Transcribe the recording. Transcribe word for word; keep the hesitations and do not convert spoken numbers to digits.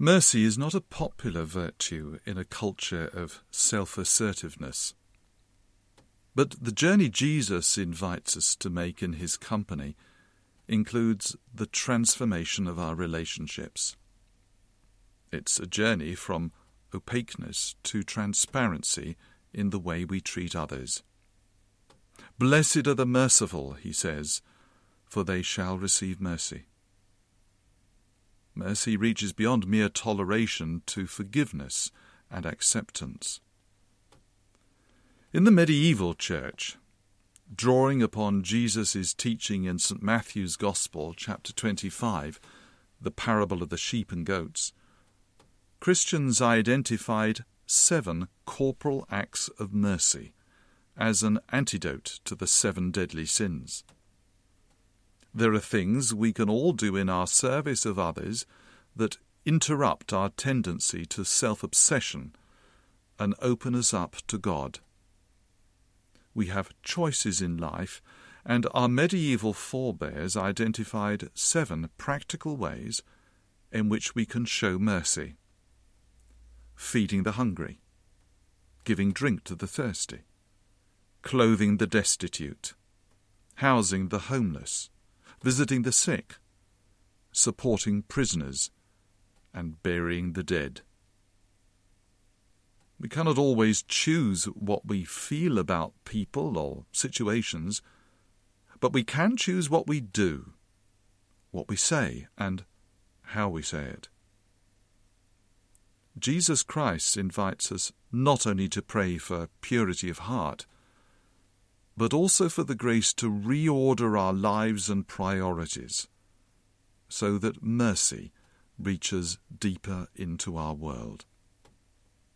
Mercy is not a popular virtue in a culture of self-assertiveness. But the journey Jesus invites us to make in his company includes the transformation of our relationships. It's a journey from opaqueness to transparency in the way we treat others. Blessed are the merciful, he says, for they shall receive mercy. Mercy reaches beyond mere toleration to forgiveness and acceptance. In the medieval church, drawing upon Jesus' teaching in Saint Matthew's Gospel, chapter twenty-five, the parable of the sheep and goats, Christians identified seven corporal acts of mercy as an antidote to the seven deadly sins. There are things we can all do in our service of others that interrupt our tendency to self-obsession and open us up to God. We have choices in life, and our medieval forebears identified seven practical ways in which we can show mercy. Feeding the hungry, giving drink to the thirsty, clothing the destitute, housing the homeless, visiting the sick, supporting prisoners, and burying the dead. We cannot always choose what we feel about people or situations, but we can choose what we do, what we say, and how we say it. Jesus Christ invites us not only to pray for purity of heart, but also for the grace to reorder our lives and priorities, so that mercy reaches deeper into our world.